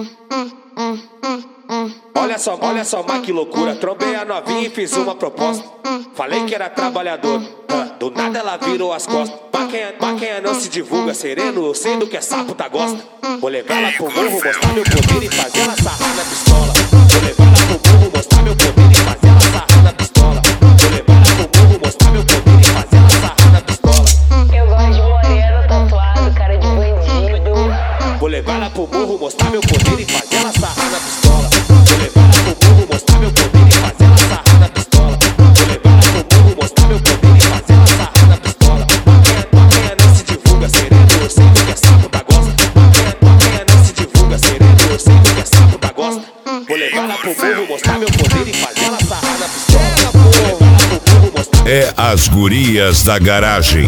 Olha só, mas que loucura. Trombei a novinha e fiz uma proposta. Falei que era trabalhador, do nada ela virou as costas. Maquinha não se divulga, sereno, eu sei do que é sapo tá gosta. Vou levar ela pro morro, mostrar meu poder e fazer ela sarrar na pistola. Vou levar ela pro morro, mostrar meu poder e fazer ela sarrar na pistola. Vou levar ela pro morro, mostrar meu poder e fazer ela sarrar na pistola. Eu gosto de moreno, tatuado, cara de bandido. Vou levar ela pro morro, mostrar meu poder e fazer ela sarrar na pistola. Vou levar ela pro morro, mostrar meu poder e fazer ela sarrar na pistola. Vou levar ela pro morro, mostrar meu poder e fazer ela sarrar na pistola. Maquinha não se divulga, sereno, eu sei do que é sapo da gosta. Maquinha não se divulga, sereno, eu sei do que é sapo da gosta. Vou levar ela pro morro, mostrar meu poder e fazer ela sarrar na pistola. Vou levar ela pro morro, mostrar. É as gurias da garagem.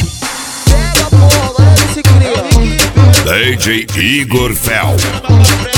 DJ Igor Fel.